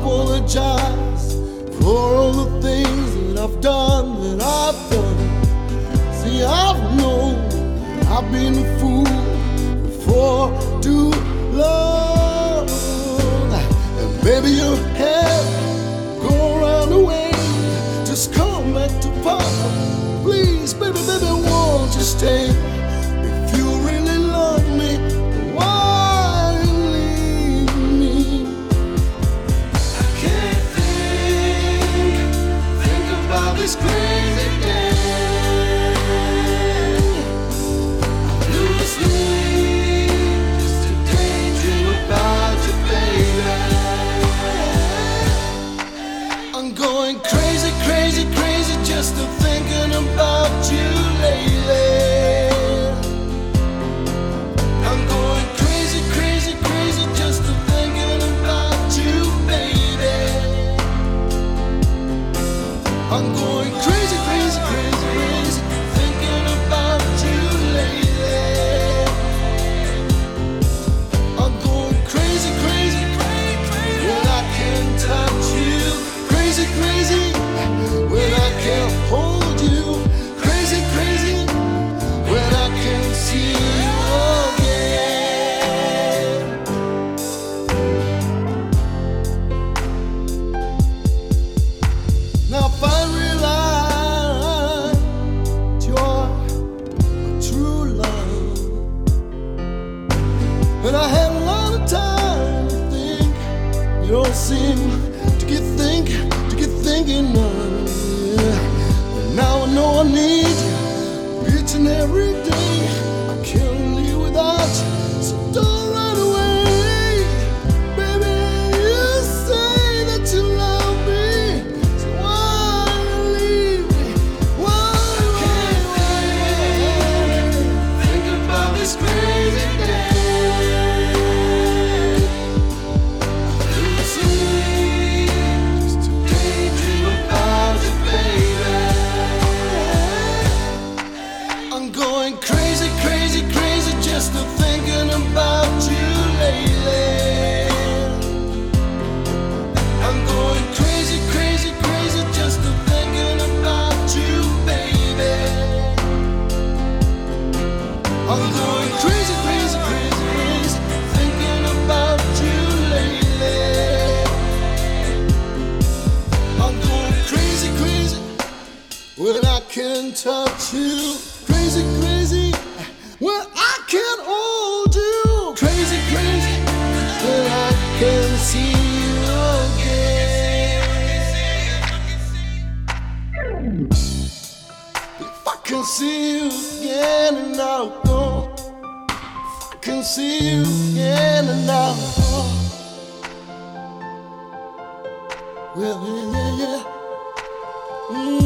apologize for all the things that I've done, See, I've known I've been a fool for too long. And baby, your head go around the way, just come back to Papa. Please, baby, won't you stay? If you really love me, why leave me? I can't think about this crazy day. I lose sleep just to daydream about you, baby. I'm going crazy, crazy, crazy just to thinking about you lately. I'm going crazy, crazy, crazy just to thinking about you, baby. I'm going crazy, crazy, crazy, crazy thinking about you lately. I'm going crazy, crazy, crazy when I can't touch you. Crazy, crazy when I can't hold you. Crazy, crazy when I can't see you again. Now if I realize you're my true love, and I had a lot of time to think, you don't seem to get thinking of, yeah. But now I know I need you each and every day. I can't live without you, so don't run away. Baby, you say that you love me, so why leave me? Why? I can't think about this crazy day. Going crazy, crazy, crazy just to thinking about you lately. I'm going crazy, crazy, crazy just to thinking about you, baby. I'm going crazy, crazy, crazy, crazy thinking about you lately. I'm going crazy, crazy when I can't touch you. Crazy, crazy when I can't hold you. Crazy, crazy when I can see you again. If I can see you again and I'll go. If I can see you again and I'll go. Well, yeah, yeah.